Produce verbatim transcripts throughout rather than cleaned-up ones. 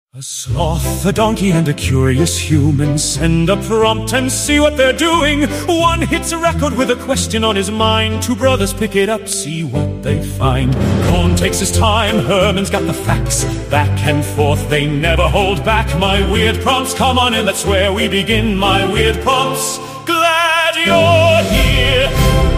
A sloth, a donkey, and a curious human send a prompt and see what they're doing. One hits a record with a question on his mind. Two brothers pick it up, see what they find. Cohn takes his time, Herman's got the facts. Back and forth, they never hold back. My weird prompts, come on in, that's where we begin. My weird prompts, glad you're here.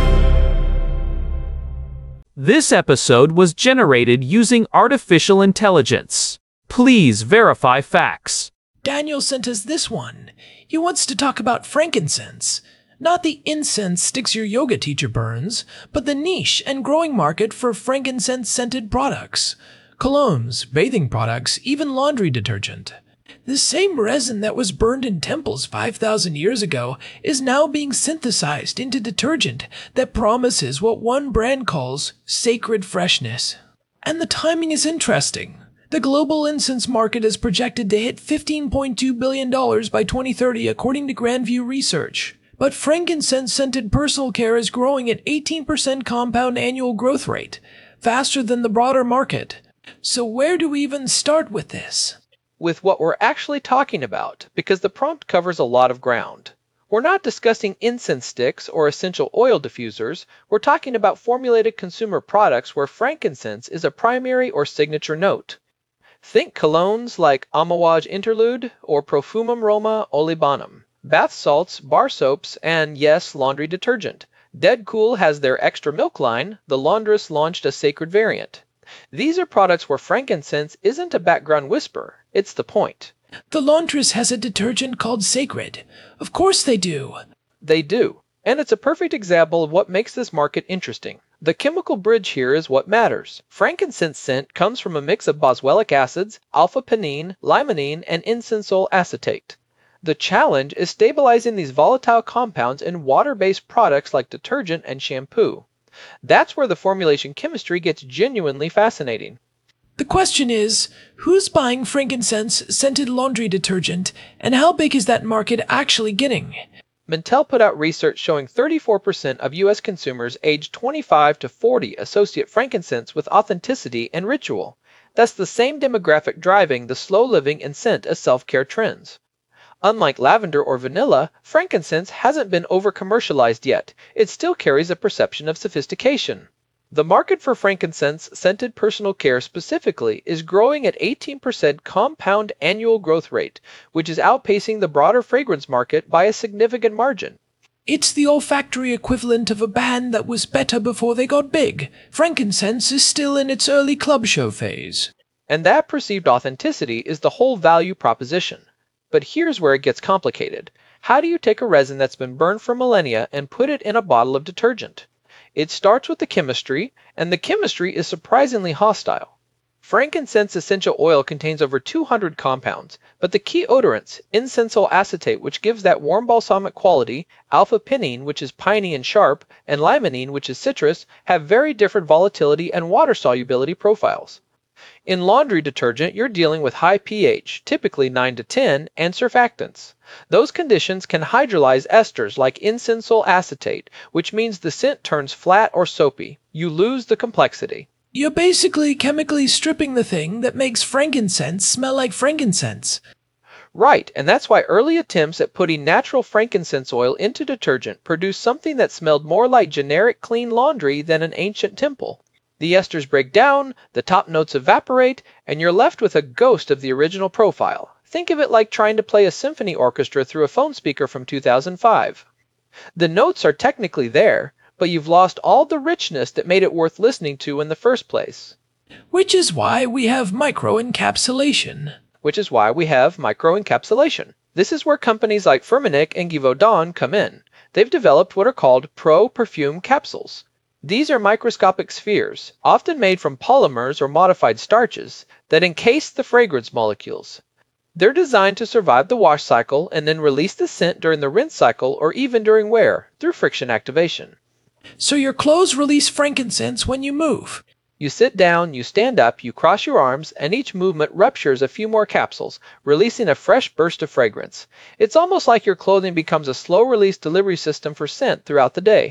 This episode was generated using artificial intelligence. Please verify facts. Daniel sent us this one. He wants to talk about frankincense. Not the incense sticks your yoga teacher burns, but the niche and growing market for frankincense-scented products. Colognes, bathing products, even laundry detergent. The same resin that was burned in temples five thousand years ago is now being synthesized into detergent that promises what one brand calls sacred freshness. And the timing is interesting. The global incense market is projected to hit fifteen point two billion dollars by twenty thirty according to Grandview Research. But frankincense-scented personal care is growing at eighteen percent compound annual growth rate, faster than the broader market. So where do we even start with this? With what we're actually talking about, because the prompt covers a lot of ground. We're not discussing incense sticks or essential oil diffusers. We're talking about formulated consumer products where frankincense is a primary or signature note. Think colognes like Amouage Interlude or Profumum Roma Olibanum, bath salts, bar soaps, and yes, laundry detergent. Dead Cool has their extra milk line. The Laundress launched a sacred variant. These are products where frankincense isn't a background whisper, it's the point. The Laundress has a detergent called Sacred. Of course they do. They do, and it's a perfect example of what makes this market interesting. The chemical bridge here is what matters. Frankincense scent comes from a mix of boswellic acids, alpha-pinene, limonene, and incensol acetate. The challenge is stabilizing these volatile compounds in water-based products like detergent and shampoo. That's where the formulation chemistry gets genuinely fascinating. The question is, who's buying frankincense-scented laundry detergent, and how big is that market actually getting? Mintel put out research showing thirty-four percent of U S consumers aged twenty-five to forty associate frankincense with authenticity and ritual. That's the same demographic driving the slow living and scent as self-care trends. Unlike lavender or vanilla, frankincense hasn't been over-commercialized yet. It still carries a perception of sophistication. The market for frankincense-scented personal care specifically is growing at eighteen percent compound annual growth rate, which is outpacing the broader fragrance market by a significant margin. It's the olfactory equivalent of a band that was better before they got big. Frankincense is still in its early club show phase. And that perceived authenticity is the whole value proposition. But here's where it gets complicated. How do you take a resin that's been burned for millennia and put it in a bottle of detergent? It starts with the chemistry, and the chemistry is surprisingly hostile. Frankincense essential oil contains over two hundred compounds, but the key odorants, incensol acetate, which gives that warm balsamic quality, alpha-pinene, which is piney and sharp, and limonene, which is citrus, have very different volatility and water solubility profiles. In laundry detergent, you're dealing with high pH, typically nine to ten, and surfactants. Those conditions can hydrolyze esters like incensol acetate, which means the scent turns flat or soapy. You lose the complexity. You're basically chemically stripping the thing that makes frankincense smell like frankincense. Right, and that's why early attempts at putting natural frankincense oil into detergent produced something that smelled more like generic clean laundry than an ancient temple. The esters break down, the top notes evaporate, and you're left with a ghost of the original profile. Think of it like trying to play a symphony orchestra through a phone speaker from two thousand five. The notes are technically there, but you've lost all the richness that made it worth listening to in the first place. Which is why we have microencapsulation. Which is why we have microencapsulation. This is where companies like Firmenich and Givaudan come in. They've developed what are called pro-perfume capsules. These are microscopic spheres, often made from polymers or modified starches, that encase the fragrance molecules. They're designed to survive the wash cycle and then release the scent during the rinse cycle or even during wear, through friction activation. So your clothes release frankincense when you move. You sit down, you stand up, you cross your arms, and each movement ruptures a few more capsules, releasing a fresh burst of fragrance. It's almost like your clothing becomes a slow-release delivery system for scent throughout the day.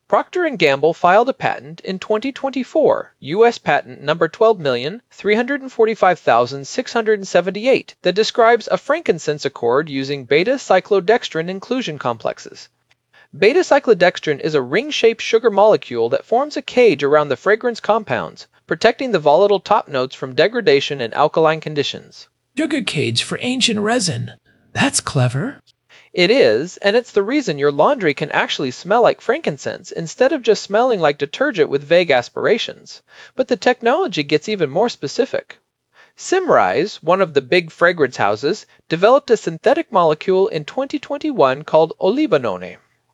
Procter and Gamble filed a patent in twenty twenty-four, U S patent number twelve million three hundred forty-five thousand six hundred seventy-eight, that describes a frankincense accord using beta-cyclodextrin inclusion complexes. Beta-cyclodextrin is a ring-shaped sugar molecule that forms a cage around the fragrance compounds, protecting the volatile top notes from degradation in alkaline conditions. Sugar cage for ancient resin. That's clever. It is, and it's the reason your laundry can actually smell like frankincense instead of just smelling like detergent with vague aspirations. But the technology gets even more specific. Symrise, one of the big fragrance houses, developed a synthetic molecule in twenty twenty-one called olibanone.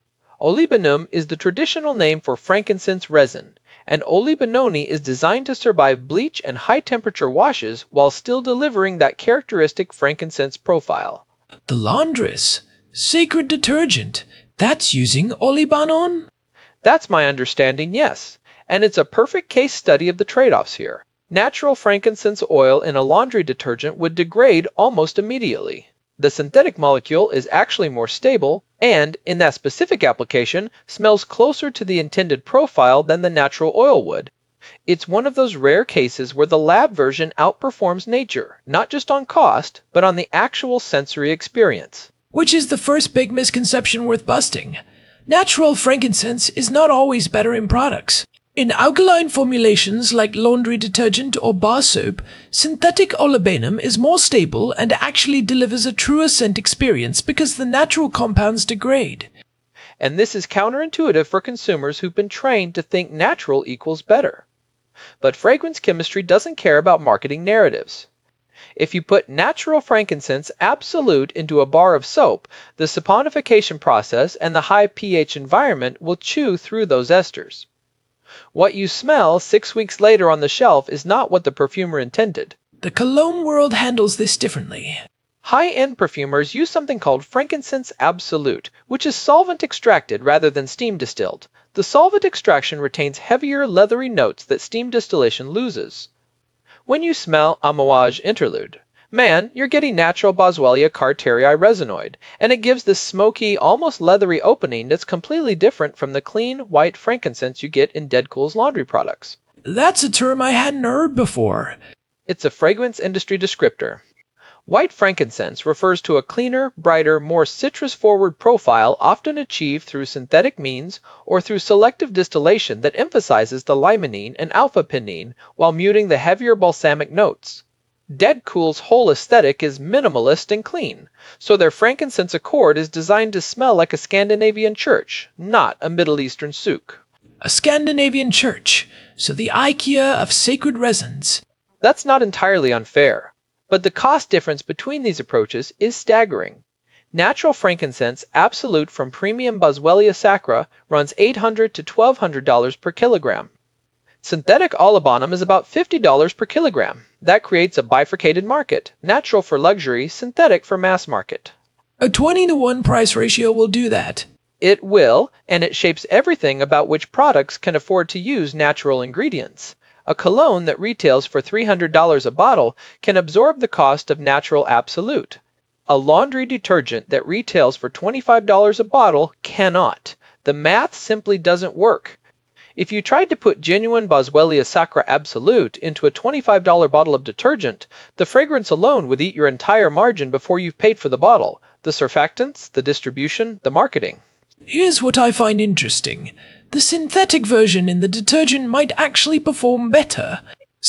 Olibanum is the traditional name for frankincense resin, and olibanone is designed to survive bleach and high-temperature washes while still delivering that characteristic frankincense profile. The laundress. Sacred detergent. That's using olibanone? That's my understanding, yes. And it's a perfect case study of the trade-offs here. Natural frankincense oil in a laundry detergent would degrade almost immediately. The synthetic molecule is actually more stable and, in that specific application, smells closer to the intended profile than the natural oil would. It's one of those rare cases where the lab version outperforms nature, not just on cost, but on the actual sensory experience. Which is the first big misconception worth busting. Natural frankincense is not always better in products. In alkaline formulations like laundry detergent or bar soap, synthetic olibanum is more stable and actually delivers a truer scent experience because the natural compounds degrade. And this is counterintuitive for consumers who've been trained to think natural equals better. But fragrance chemistry doesn't care about marketing narratives. If you put natural frankincense absolute into a bar of soap, the saponification process and the high pH environment will chew through those esters. What you smell six weeks later on the shelf is not what the perfumer intended. The cologne world handles this differently. High-end perfumers use something called frankincense absolute, which is solvent extracted rather than steam distilled. The solvent extraction retains heavier, leathery notes that steam distillation loses. When you smell Amouage Interlude, man, you're getting natural Boswellia carterii resinoid, and it gives this smoky, almost leathery opening that's completely different from the clean, white frankincense you get in Deadcool's laundry products. That's a term I hadn't heard before. It's a fragrance industry descriptor. White frankincense refers to a cleaner, brighter, more citrus-forward profile often achieved through synthetic means or through selective distillation that emphasizes the limonene and alpha-pinene while muting the heavier balsamic notes. Deadcool's whole aesthetic is minimalist and clean, so their frankincense accord is designed to smell like a Scandinavian church, not a Middle Eastern souk. A Scandinavian church, so the IKEA of sacred resins. That's not entirely unfair. But the cost difference between these approaches is staggering. Natural frankincense absolute from premium Boswellia sacra runs eight hundred to twelve hundred dollars per kilogram. Synthetic olibanum is about fifty dollars per kilogram. That creates a bifurcated market, natural for luxury, synthetic for mass market. A twenty to one price ratio will do that. It will, and it shapes everything about which products can afford to use natural ingredients. A cologne that retails for three hundred dollars a bottle can absorb the cost of natural absolute. A laundry detergent that retails for twenty-five dollars a bottle cannot. The math simply doesn't work. If you tried to put genuine Boswellia sacra absolute into a twenty-five dollar bottle of detergent, the fragrance alone would eat your entire margin before you've paid for the bottle, the surfactants, the distribution, the marketing. Here's what I find interesting. The synthetic version in the detergent might actually perform better.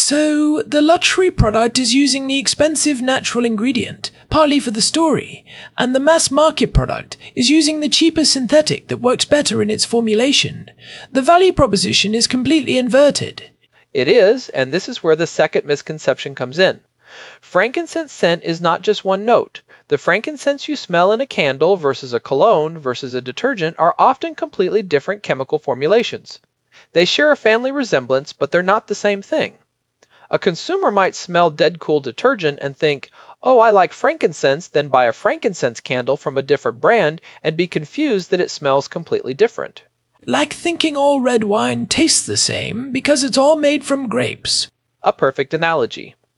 So, the luxury product is using the expensive natural ingredient, partly for the story, and the mass market product is using the cheaper synthetic that works better in its formulation. The value proposition is completely inverted. It is, and this is where the second misconception comes in. Frankincense scent is not just one note. The frankincense you smell in a candle versus a cologne versus a detergent are often completely different chemical formulations. They share a family resemblance, but they're not the same thing. A consumer might smell Deadcool detergent and think, oh, I like frankincense, then buy a frankincense candle from a different brand and be confused that it smells completely different. Like thinking all red wine tastes the same because it's all made from grapes. A perfect analogy.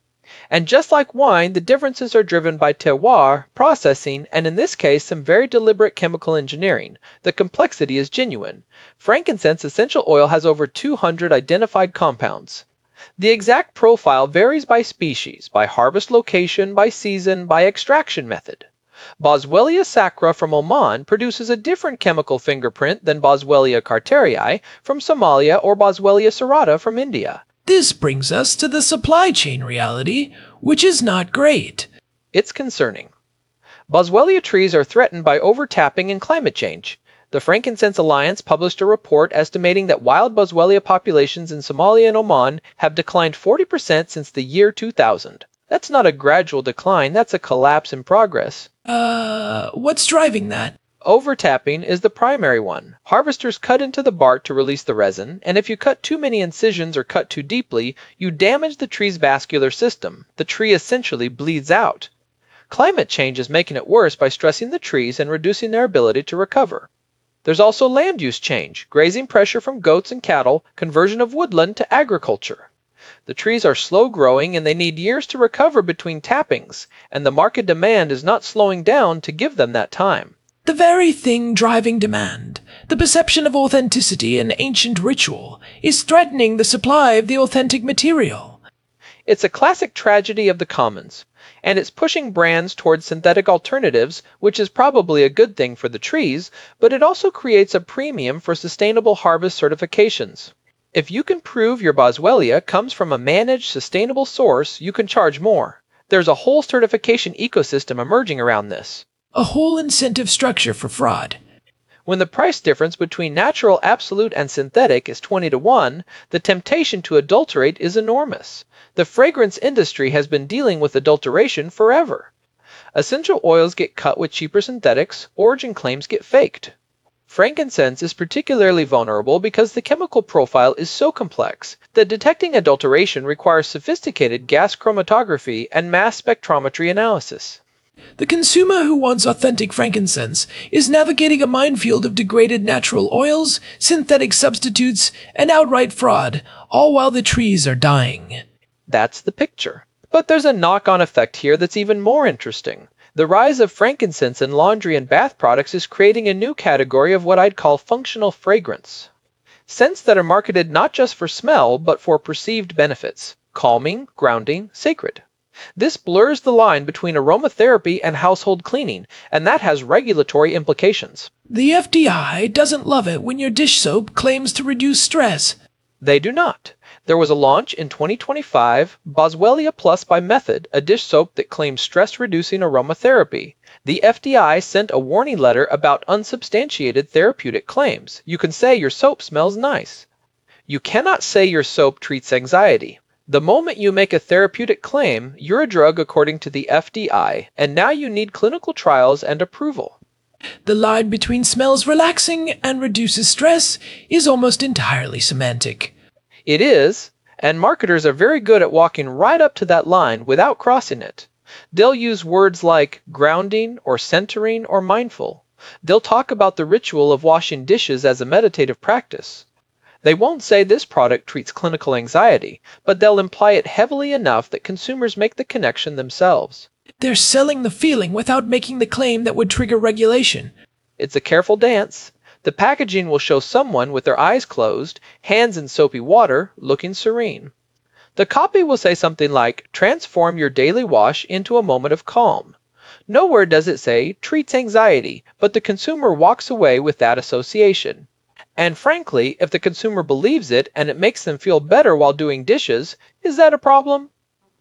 And just like wine, the differences are driven by terroir, processing, and in this case, some very deliberate chemical engineering. The complexity is genuine. Frankincense essential oil has over two hundred identified compounds. The exact profile varies by species, by harvest location, by season, by extraction method. Boswellia sacra from Oman produces a different chemical fingerprint than Boswellia carterii from Somalia or Boswellia serrata from India. This brings us to the supply chain reality, which is not great. It's concerning. Boswellia trees are threatened by overtapping and climate change. The Frankincense Alliance published a report estimating that wild Boswellia populations in Somalia and Oman have declined forty percent since the year two thousand. That's not a gradual decline, that's a collapse in progress. Uh, what's driving that? Overtapping is the primary one. Harvesters cut into the bark to release the resin, and if you cut too many incisions or cut too deeply, you damage the tree's vascular system. The tree essentially bleeds out. Climate change is making it worse by stressing the trees and reducing their ability to recover. There's also land use change, grazing pressure from goats and cattle, conversion of woodland to agriculture. The trees are slow growing and they need years to recover between tappings, and the market demand is not slowing down to give them that time. The very thing driving demand, the perception of authenticity and ancient ritual, is threatening the supply of the authentic material. It's a classic tragedy of the commons, and it's pushing brands towards synthetic alternatives, which is probably a good thing for the trees, but it also creates a premium for sustainable harvest certifications. If you can prove your Boswellia comes from a managed, sustainable source, you can charge more. There's a whole certification ecosystem emerging around this. A whole incentive structure for fraud. When the price difference between natural absolute and synthetic is twenty to one, the temptation to adulterate is enormous. The fragrance industry has been dealing with adulteration forever. Essential oils get cut with cheaper synthetics, origin claims get faked. Frankincense is particularly vulnerable because the chemical profile is so complex that detecting adulteration requires sophisticated gas chromatography and mass spectrometry analysis. The consumer who wants authentic frankincense is navigating a minefield of degraded natural oils, synthetic substitutes, and outright fraud, all while the trees are dying. That's the picture. But there's a knock-on effect here that's even more interesting. The rise of frankincense in laundry and bath products is creating a new category of what I'd call functional fragrance. Scents that are marketed not just for smell, but for perceived benefits. Calming, grounding, sacred. This blurs the line between aromatherapy and household cleaning, and that has regulatory implications. The F D I doesn't love it when your dish soap claims to reduce stress. They do not. There was a launch in twenty twenty-five, Boswellia Plus by Method, a dish soap that claims stress-reducing aromatherapy. The F D I sent a warning letter about unsubstantiated therapeutic claims. You can say your soap smells nice. You cannot say your soap treats anxiety. The moment you make a therapeutic claim, you're a drug according to the F D I, and now you need clinical trials and approval. The line between smells relaxing and reduces stress is almost entirely semantic. It is, and marketers are very good at walking right up to that line without crossing it. They'll use words like grounding or centering or mindful. They'll talk about the ritual of washing dishes as a meditative practice. They won't say this product treats clinical anxiety, but they'll imply it heavily enough that consumers make the connection themselves. They're selling the feeling without making the claim that would trigger regulation. It's a careful dance. The packaging will show someone with their eyes closed, hands in soapy water, looking serene. The copy will say something like, transform your daily wash into a moment of calm. Nowhere does it say, treats anxiety, but the consumer walks away with that association. And frankly, if the consumer believes it and it makes them feel better while doing dishes, is that a problem?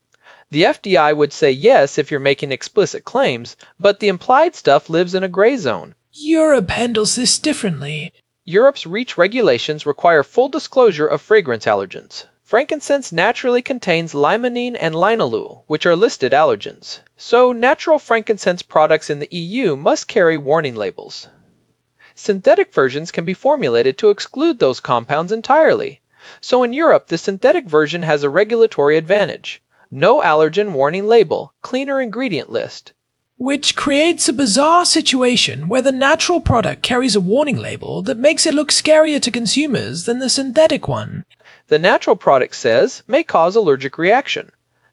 The F D I would say yes if you're making explicit claims, but the implied stuff lives in a gray zone. Europe handles this differently. Europe's REACH regulations require full disclosure of fragrance allergens. Frankincense naturally contains limonene and linalool, which are listed allergens. So natural frankincense products in the E U must carry warning labels. Synthetic versions can be formulated to exclude those compounds entirely. So in Europe, the synthetic version has a regulatory advantage. No allergen warning label, cleaner ingredient list. Which creates a bizarre situation where the natural product carries a warning label that makes it look scarier to consumers than the synthetic one. The natural product says, may cause allergic reaction.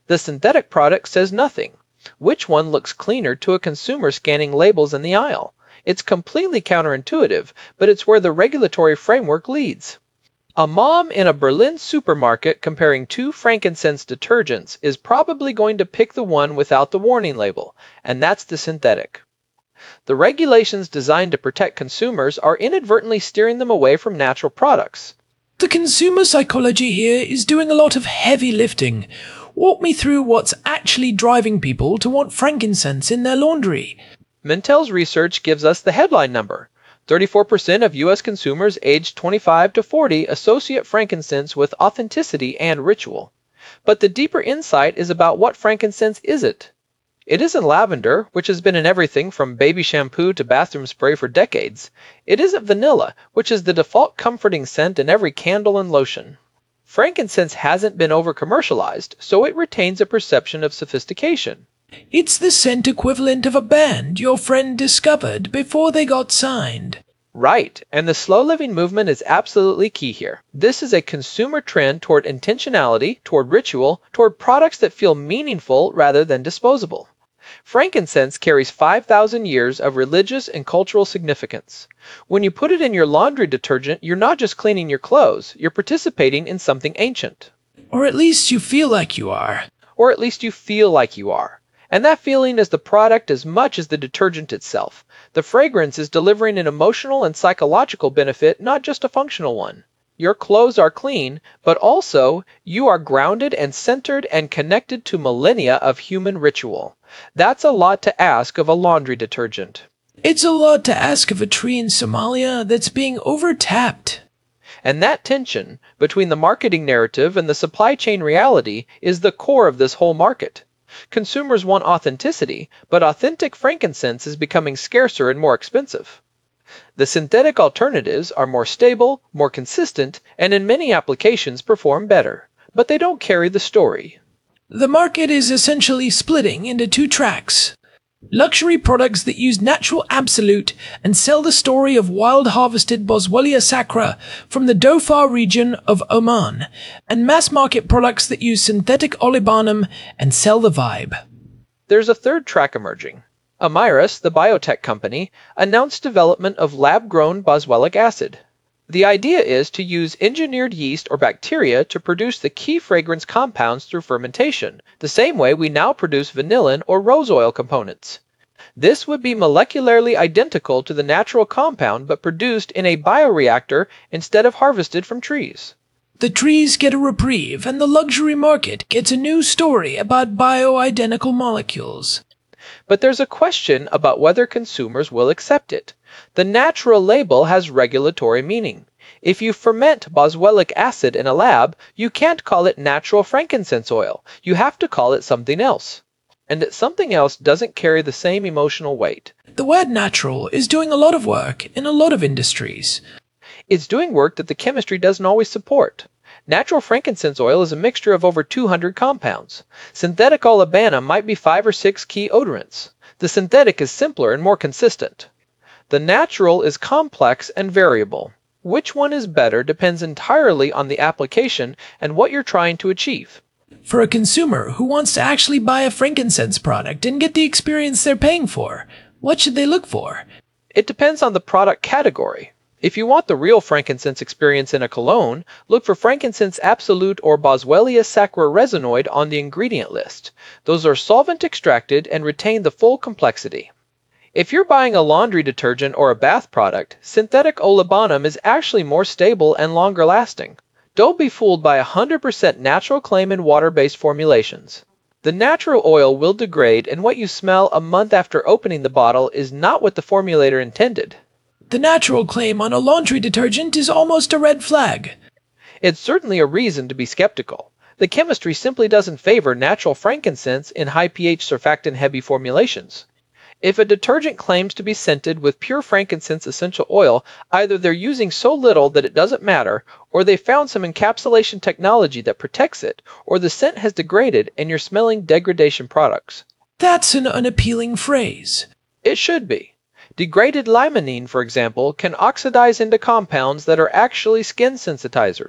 The synthetic product says nothing. Which one looks cleaner to a consumer scanning labels in the aisle? It's completely counterintuitive, but it's where the regulatory framework leads. A mom in a Berlin supermarket comparing two frankincense detergents is probably going to pick the one without the warning label, and that's the synthetic. The regulations designed to protect consumers are inadvertently steering them away from natural products. The consumer psychology here is doing a lot of heavy lifting. Walk me through what's actually driving people to want frankincense in their laundry. Mintel's research gives us the headline number. thirty-four percent of U S consumers aged twenty-five to forty associate frankincense with authenticity and ritual. But the deeper insight is about what frankincense isn't. It isn't lavender, which has been in everything from baby shampoo to bathroom spray for decades. It isn't vanilla, which is the default comforting scent in every candle and lotion. Frankincense hasn't been over-commercialized, so it retains a perception of sophistication. It's the scent equivalent of a band your friend discovered before they got signed. Right, and the slow living movement is absolutely key here. This is a consumer trend toward intentionality, toward ritual, toward products that feel meaningful rather than disposable. Frankincense carries five thousand years of religious and cultural significance. When you put it in your laundry detergent, you're not just cleaning your clothes, you're participating in something ancient. Or at least you feel like you are. Or at least you feel like you are. And that feeling is the product as much as the detergent itself. The fragrance is delivering an emotional and psychological benefit, not just a functional one. Your clothes are clean, but also you are grounded and centered and connected to millennia of human ritual. That's a lot to ask of a laundry detergent. It's a lot to ask of a tree in Somalia that's being overtapped. And that tension between the marketing narrative and the supply chain reality is the core of this whole market. Consumers want authenticity, but authentic frankincense is becoming scarcer and more expensive. The synthetic alternatives are more stable, more consistent, and in many applications perform better, but they don't carry the story. The market is essentially splitting into two tracks. Luxury products that use natural absolute and sell the story of wild-harvested Boswellia sacra from the Dhofar region of Oman, and mass-market products that use synthetic olibanum and sell the vibe. There's a third track emerging. Amyris, the biotech company, announced development of lab-grown boswellic acid. The idea is to use engineered yeast or bacteria to produce the key fragrance compounds through fermentation, the same way we now produce vanillin or rose oil components. This would be molecularly identical to the natural compound but produced in a bioreactor instead of harvested from trees. The trees get a reprieve and the luxury market gets a new story about bioidentical molecules. But there's a question about whether consumers will accept it. The natural label has regulatory meaning. If you ferment boswellic acid in a lab, you can't call it natural frankincense oil. You have to call it something else. And that something else doesn't carry the same emotional weight. The word natural is doing a lot of work in a lot of industries. It's doing work that the chemistry doesn't always support. Natural frankincense oil is a mixture of over two hundred compounds. Synthetic olibanum might be five or six key odorants. The synthetic is simpler and more consistent. The natural is complex and variable. Which one is better depends entirely on the application and what you're trying to achieve. For a consumer who wants to actually buy a frankincense product and get the experience they're paying for, what should they look for? It depends on the product category. If you want the real frankincense experience in a cologne, look for frankincense absolute or Boswellia sacra resinoid on the ingredient list. Those are solvent extracted and retain the full complexity. If you're buying a laundry detergent or a bath product, synthetic olibanum is actually more stable and longer lasting. Don't be fooled by one hundred percent natural claim in water-based formulations. The natural oil will degrade, and what you smell a month after opening the bottle is not what the formulator intended. The natural claim on a laundry detergent is almost a red flag. It's certainly a reason to be skeptical. The chemistry simply doesn't favor natural frankincense in high pH surfactant-heavy formulations. If a detergent claims to be scented with pure frankincense essential oil, either they're using so little that it doesn't matter, or they found some encapsulation technology that protects it, or the scent has degraded and you're smelling degradation products. That's an unappealing phrase. It should be. Degraded limonene, for example, can oxidize into compounds that are actually skin sensitizers.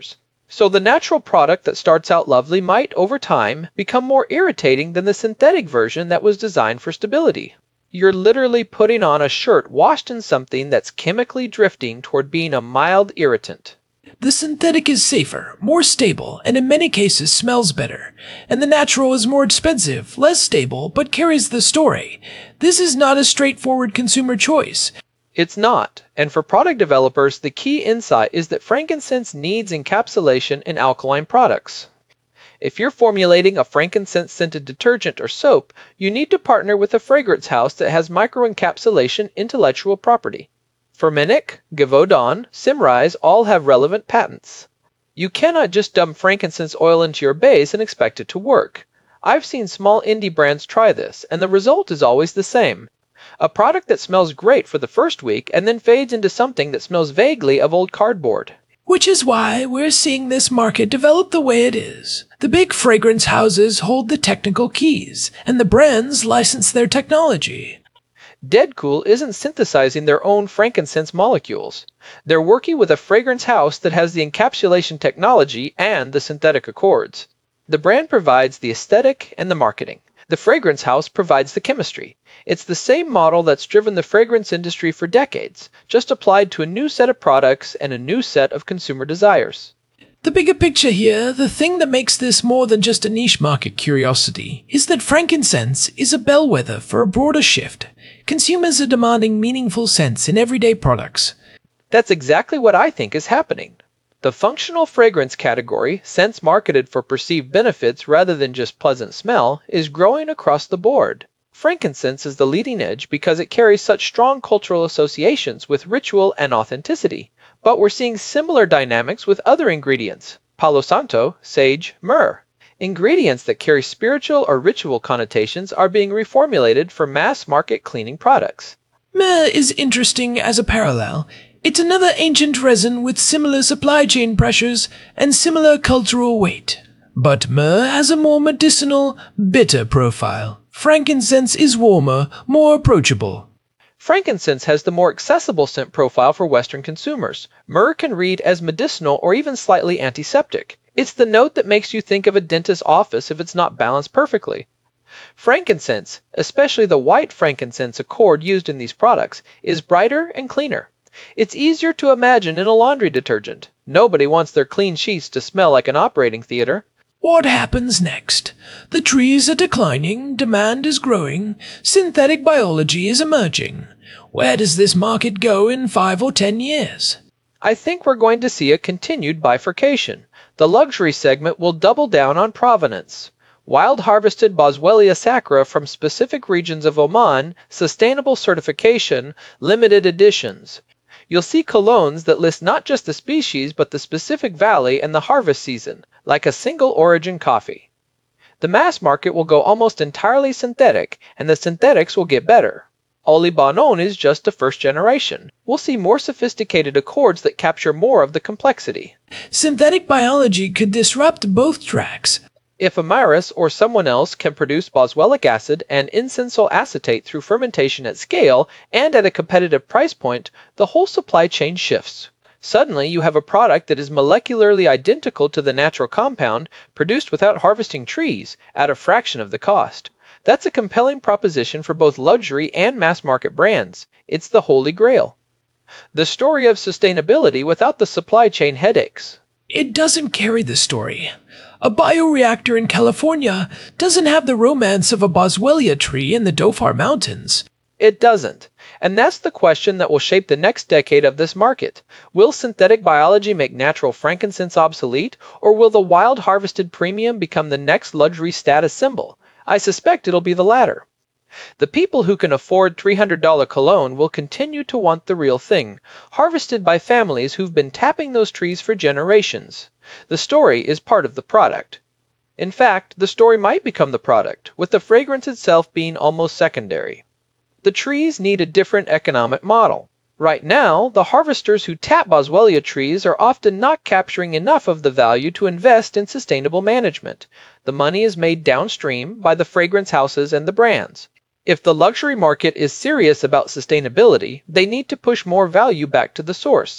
So the natural product that starts out lovely might, over time, become more irritating than the synthetic version that was designed for stability. You're literally putting on a shirt washed in something that's chemically drifting toward being a mild irritant. The synthetic is safer, more stable, and in many cases smells better. And the natural is more expensive, less stable, but carries the story. This is not a straightforward consumer choice. It's not, and for product developers, the key insight is that frankincense needs encapsulation in alkaline products. If you're formulating a frankincense-scented detergent or soap, you need to partner with a fragrance house that has microencapsulation intellectual property. Firmenich, Givaudan, Symrise all have relevant patents. You cannot just dump frankincense oil into your base and expect it to work. I've seen small indie brands try this, and the result is always the same. A product that smells great for the first week and then fades into something that smells vaguely of old cardboard. Which is why we're seeing this market develop the way it is. The big fragrance houses hold the technical keys, and the brands license their technology. Deadcool isn't synthesizing their own frankincense molecules. They're working with a fragrance house that has the encapsulation technology and the synthetic accords. The brand provides the aesthetic and the marketing. The fragrance house provides the chemistry. It's the same model that's driven the fragrance industry for decades, just applied to a new set of products and a new set of consumer desires. The bigger picture here, the thing that makes this more than just a niche market curiosity, is that frankincense is a bellwether for a broader shift. Consumers are demanding meaningful scents in everyday products. That's exactly what I think is happening. The functional fragrance category, scents marketed for perceived benefits rather than just pleasant smell, is growing across the board. Frankincense is the leading edge because it carries such strong cultural associations with ritual and authenticity. But we're seeing similar dynamics with other ingredients: Palo Santo, sage, myrrh. Ingredients that carry spiritual or ritual connotations are being reformulated for mass-market cleaning products. Myrrh is interesting as a parallel. It's another ancient resin with similar supply chain pressures and similar cultural weight. But myrrh has a more medicinal, bitter profile. Frankincense is warmer, more approachable. Frankincense has the more accessible scent profile for Western consumers. Myrrh can read as medicinal or even slightly antiseptic. It's the note that makes you think of a dentist's office if it's not balanced perfectly. Frankincense, especially the white frankincense accord used in these products, is brighter and cleaner. It's easier to imagine in a laundry detergent. Nobody wants their clean sheets to smell like an operating theater. What happens next? The trees are declining, demand is growing, synthetic biology is emerging. Where does this market go in five or ten years? I think we're going to see a continued bifurcation. The luxury segment will double down on provenance. Wild harvested Boswellia sacra from specific regions of Oman, sustainable certification, limited editions. You'll see colognes that list not just the species but the specific valley and the harvest season, like a single origin coffee. The mass market will go almost entirely synthetic, and the synthetics will get better. Oli Bonon is just the first generation. We'll see more sophisticated accords that capture more of the complexity. Synthetic biology could disrupt both tracks. If Amyris or someone else can produce boswellic acid and insensyl acetate through fermentation at scale and at a competitive price point, the whole supply chain shifts. Suddenly, you have a product that is molecularly identical to the natural compound, produced without harvesting trees, at a fraction of the cost. That's a compelling proposition for both luxury and mass-market brands. It's the Holy Grail. The story of sustainability without the supply chain headaches. It doesn't carry the story. A bioreactor in California doesn't have the romance of a Boswellia tree in the Dhofar Mountains. It doesn't. And that's the question that will shape the next decade of this market. Will synthetic biology make natural frankincense obsolete, or will the wild harvested premium become the next luxury status symbol? I suspect it'll be the latter. The people who can afford three hundred dollar cologne will continue to want the real thing, harvested by families who've been tapping those trees for generations. The story is part of the product. In fact, the story might become the product, with the fragrance itself being almost secondary. The trees need a different economic model. Right now, the harvesters who tap Boswellia trees are often not capturing enough of the value to invest in sustainable management. The money is made downstream by the fragrance houses and the brands. If the luxury market is serious about sustainability, they need to push more value back to the source.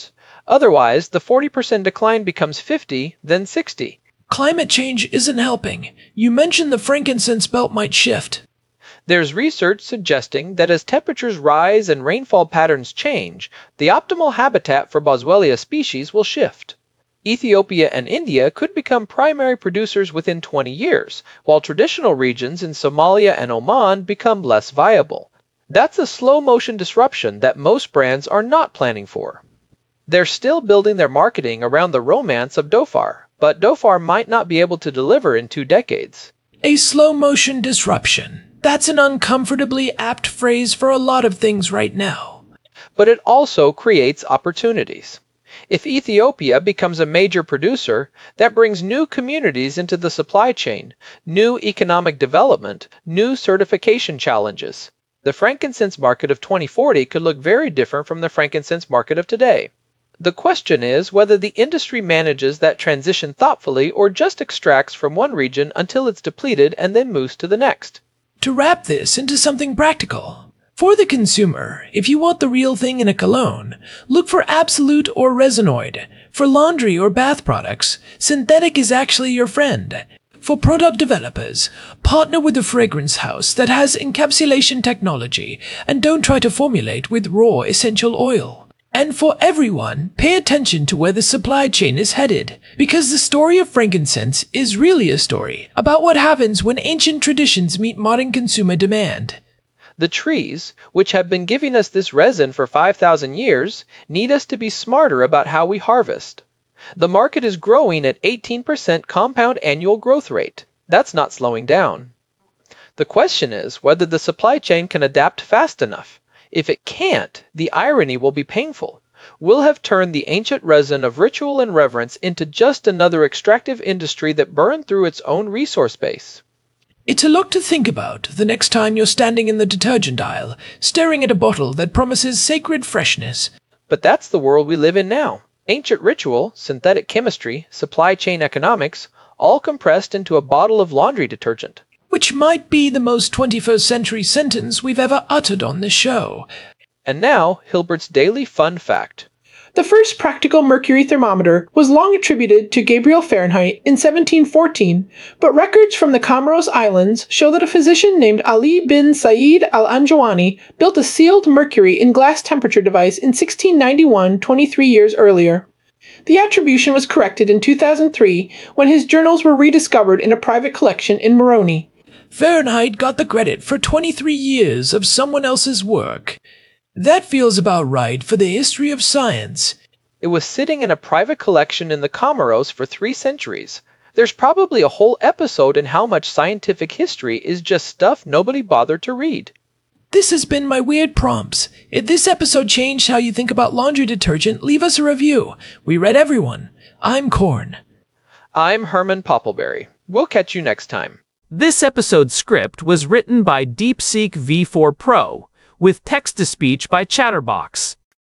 Otherwise, the forty percent decline becomes fifty, then sixty. Climate change isn't helping. You mentioned the frankincense belt might shift. There's research suggesting that as temperatures rise and rainfall patterns change, the optimal habitat for Boswellia species will shift. Ethiopia and India could become primary producers within twenty years, while traditional regions in Somalia and Oman become less viable. That's a slow-motion disruption that most brands are not planning for. They're still building their marketing around the romance of Dhofar, but Dhofar might not be able to deliver in two decades. A slow-motion disruption. That's an uncomfortably apt phrase for a lot of things right now. But it also creates opportunities. If Ethiopia becomes a major producer, that brings new communities into the supply chain, new economic development, new certification challenges. The frankincense market of twenty forty could look very different from the frankincense market of today. The question is whether the industry manages that transition thoughtfully or just extracts from one region until it's depleted and then moves to the next. To wrap this into something practical, for the consumer, if you want the real thing in a cologne, look for Absolute or Resinoid. For laundry or bath products, synthetic is actually your friend. For product developers, partner with a fragrance house that has encapsulation technology and don't try to formulate with raw essential oil. And for everyone, pay attention to where the supply chain is headed, because the story of frankincense is really a story about what happens when ancient traditions meet modern consumer demand. The trees, which have been giving us this resin for five thousand years, need us to be smarter about how we harvest. The market is growing at eighteen percent compound annual growth rate. That's not slowing down. The question is whether the supply chain can adapt fast enough. If it can't, the irony will be painful. We'll have turned the ancient resin of ritual and reverence into just another extractive industry that burned through its own resource base. It's a lot to think about the next time you're standing in the detergent aisle, staring at a bottle that promises sacred freshness. But that's the world we live in now. Ancient ritual, synthetic chemistry, supply chain economics, all compressed into a bottle of laundry detergent. Which might be the most twenty-first century sentence we've ever uttered on this show. And now, Hilbert's daily fun fact. The first practical mercury thermometer was long attributed to Gabriel Fahrenheit in seventeen fourteen, but records from the Comoros Islands show that a physician named Ali bin Said al-Anjawani built a sealed mercury in glass temperature device in sixteen ninety-one, twenty-three years earlier. The attribution was corrected in two thousand three when his journals were rediscovered in a private collection in Moroni. Fahrenheit got the credit for twenty-three years of someone else's work. That feels about right for the history of science. It was sitting in a private collection in the Comoros for three centuries. There's probably a whole episode in how much scientific history is just stuff nobody bothered to read. This has been my Weird Prompts. If this episode changed how you think about laundry detergent, leave us a review. We read everyone. I'm Korn. I'm Herman Poppleberry. We'll catch you next time. This episode's script was written by DeepSeek V four Pro, with text-to-speech by Chatterbox.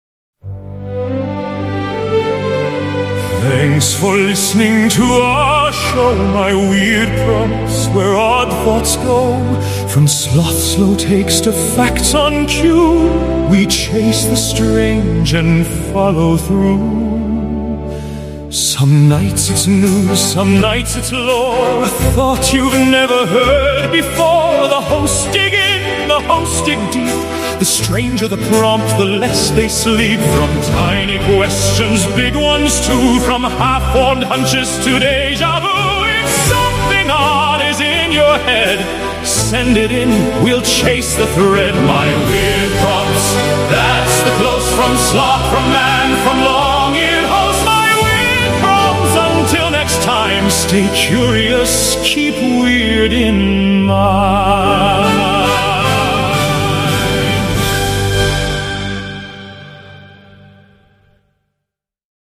Thanks for listening to our show, my weird prompts, where odd thoughts go. From sloth slow takes to facts on cue, we chase the strange and follow through. Some nights it's news, some nights it's lore, a thought you've never heard before. The hosts dig in, the hosts dig deep. The stranger the prompt, the less they sleep. From tiny questions, big ones too, from half-formed hunches to deja vu. If something odd is in your head, send it in, we'll chase the thread. My weird prompts, that's the close from sloth, from man, from long-eared host. My weird prompts, until next time, stay curious, keep weird in mind.